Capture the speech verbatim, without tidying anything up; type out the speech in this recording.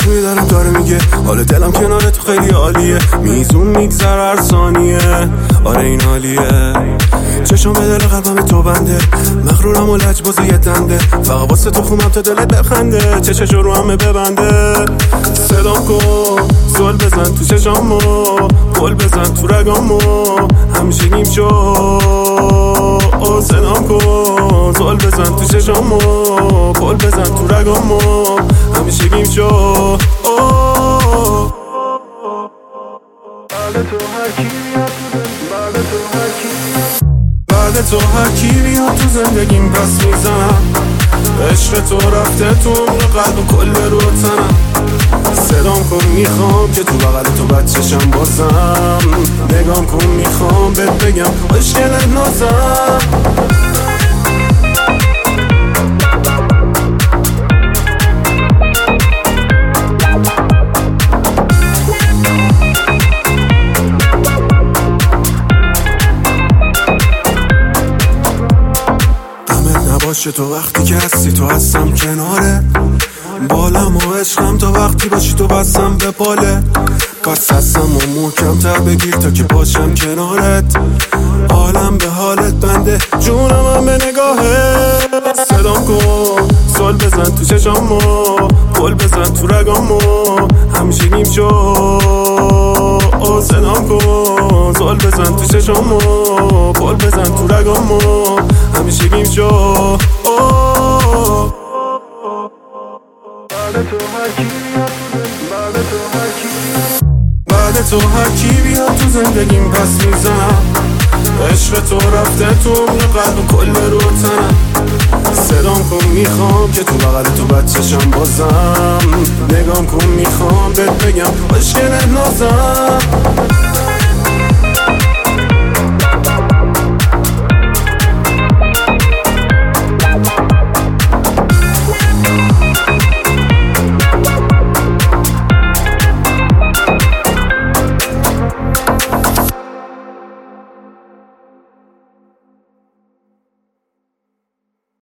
چشمی دارم داره میگه حال دلم کنار تو خیلی عالیه، میزون میگذر هر ثانیه، آره این حالیه. چشم به دل قلبم تو بنده، مغرورم و لجباز یه دنده، فقط واسه تو خومم تا دلت بخنده، چشش رو همه ببنده. صدام کن زل بزن تو چشامو، گل بزن تو رگامو، همیشه نیم شو. صدام کن زل بزن تو چشامو، گل بزن تو رگامو، همیشه نیم شو. بعد تو هر کی بیاد بعد تو هر کی بعد تو هر کی بیاد تو زندگیم پس میزنم، عشق تو رفته تو قلب و کل رو تنم. صدام کن میخوام که تو بغل تو بچشم بازم، نگام کن میخوام بهت بگم خوشگل نازم. باشه تو وقتی که هستی تو هستم کناره، بالم و عشقم تا وقتی باشی تو بستم به باله. پس هستم و محکم تر بگیر تا که باشم کنارت، حالم به حالت بنده جونم هم به نگاهت. صدام کن زل بزن تو چشامو، گل بزن تو رگامو، همیشه نیم شو. صدام کن زل بزن تو چشامو، گل بزن تو رگامو، همیشه نیم شو. بعد تو هر کی بیاد بعد تو هر کی بعد تو هر کی بیاد تو زندگیم پس میزنم، عشق تو رفته تو قلب و کل رو تنم. صدام کن میخوام که تو بغل تو بچشم بازم، نگام کن میخوام بهت بگم خوشگل نازم.